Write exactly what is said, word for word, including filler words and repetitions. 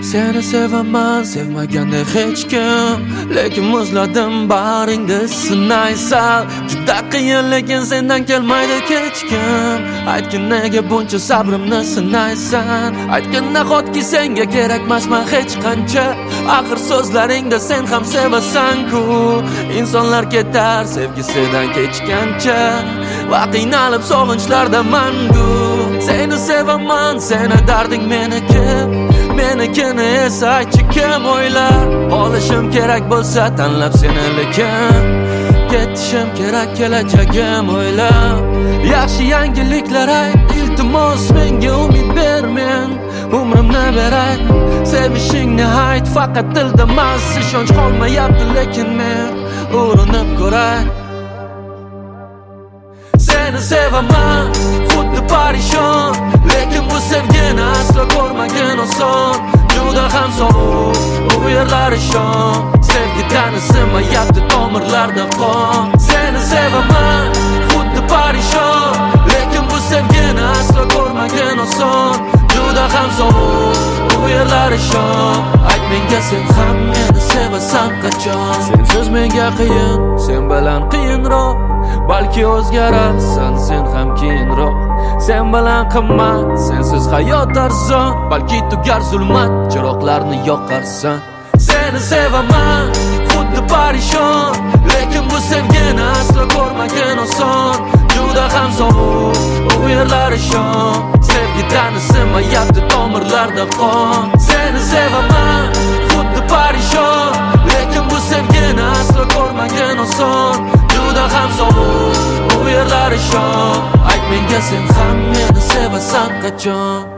Seni sevaman, sevmaganda hech kim, lekin muzladim baringda sinaysan. Juda qiyin, lekin sendan kelmaydi hech kim. Aytgin nega buncha sabrimni sinaysan? Aytgin nahotki senga kerakmasman hech qancha. Axir so'zlaringda sen ham sevasan-ku. Insonlar ketar sevgisidan kechgancha, va qiynalib sog'inchlarda mangu. Seni sevaman, seni darding meniki, menikini esa aytchi kim o'ylar. Olishim kerak bo'lsa tanlab seni, lekin ketishim kerak kelajagim o'ylab. Yaxshi yangiliklar ayt, iltimos menga umid ber, men umrimni beray. Sevishingni ayt, faqat tilda emas, ishonch qolmayapti, lekin men urinib ko'ray. Seni sevaman, xuddi parishon, lekin bu sevgini aslo ko'rmagin oson. Juda ham sovuq, bu yerlar ishon, sevgidan isimayapti tomirlarda qon. Seni sevaman, xuddi parishon, lekin bu sevgini aslo ko'rmagin oson. Juda ham sovuq, bu yerlar ishon, ayt menga sen ham meni sevasan qachon? Sensiz menga qiyin, sen bilan qiyinroq, balki o'zgararsan sen ham keyinroq. Sen bilan qimmat, sensiz hayot arzon, balki tugar zulmat, chiroqlarni yoqarsan. Seni sevaman, xuddi parishon, lekin bu sevgini aslo ko'rmagin oson. Juda ham sovuq, bu yerlar ishon, sevgidan isimayapti tomirlarda qon. Seni sevaman, xuddi parishon, lekin bu sevgini aslo ko'rmagin oson. Juda ham sovuq, bu yerlar ishon, ayt menga sen ham meni sevasan qachon?